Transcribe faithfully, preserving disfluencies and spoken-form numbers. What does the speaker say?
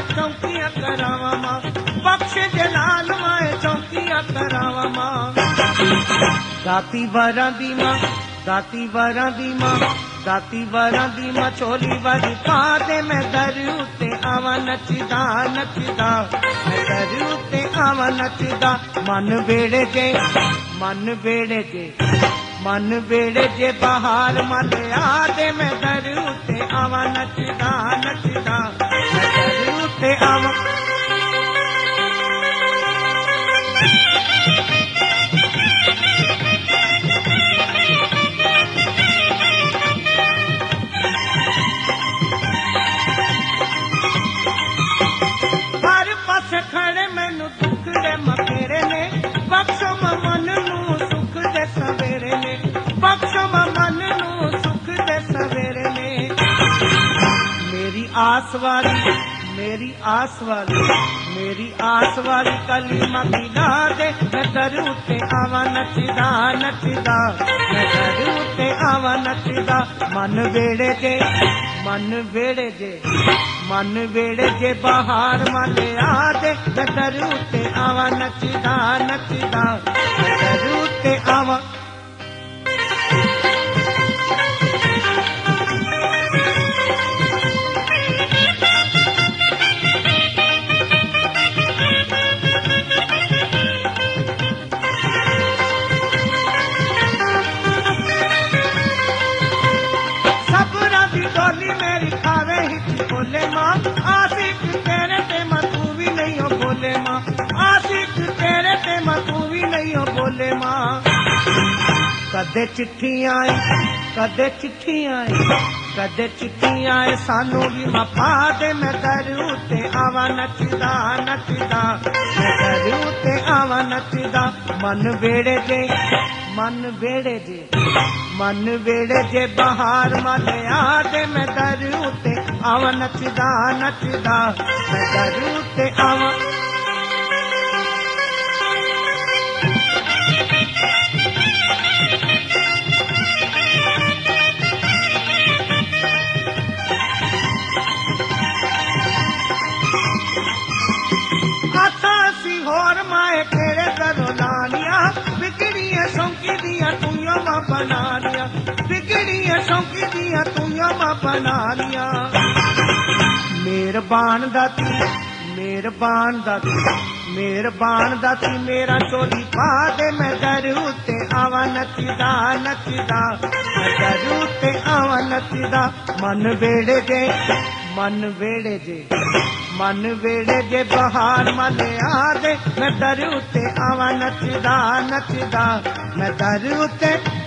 चौकियां करावा मां, बख्श जलाल माए चौकियां करावा मां। दाती वरां दी मां, दाती वरां दी मां, दाती वरां दी मां चोली वाली पा दे। मैं दर उत्ते आवां नचदा नचदा, मैं दर उत्ते आवां नचदा। मन बेड़े जे, मन बेड़े जे, मन बेड़े जे बहार मलिया दे। मैं दर उत्ते आवां नचदा नचदा, मैं दर उत्ते आवां। खड़े मैनू दुख दे मखेरे ने, बख्शो मन नू सुख दे सवेरे ने, बख्शो मन नू सुख दे सवेरे ने। मेरी आस वाली, मेरी आस वाली, मेरी आस वाली कलीमा गिला दे। मैं दर उत्ते आवां नचदा नचदा, मैं दर उत्ते आवां नचदा। मन वेड़े जे, मन वेड़े जे, मन वेड़े जे बहार मलिया दे। मैं दर उत्ते आवां नचदा नचदा, मैं दर उत्ते आवां। मेरी खावे ही बोले मां, आशिक तेरे ते मैं तू भी नहीं हो बोले मां, आशिक तेरे ते मैं तू भी नहीं हो बोले मां। कदे चिट्ठी आई, कदे चिट्ठी आई, कदे चिट्ठी आए सानू भी मफा दे। मैं दर उत्ते आवां नचदा नचदा, मैं दर उत्ते आवां नचदा। मन वेड़े जे, मन वेड़े जे, मन वेड़े जे बहार मलिया दे। मैं दर उत्ते आवां नचदा नचदा, मैं दर उत्ते आवां। होर माए तेरे घरों लानिया, बिगड़िया शौकी दिया तुइयों मां बना लिया, बिगड़िया शौकी दिया तुइयों मां बना लिया। मेहरबान दाती, मेहरबान दाती, मेहरबान दाती मेरा चोली पा दे। मैं दर उत्ते आवां नचदा नचदा, मैं दर उत्ते आवां नचदा। मन वेड़े जे, मन वेड़े जे, मन वेड़े जे बहार मलिया दे। मैं दर उत्ते आवां नचदा नचदा, मैं दर उत्ते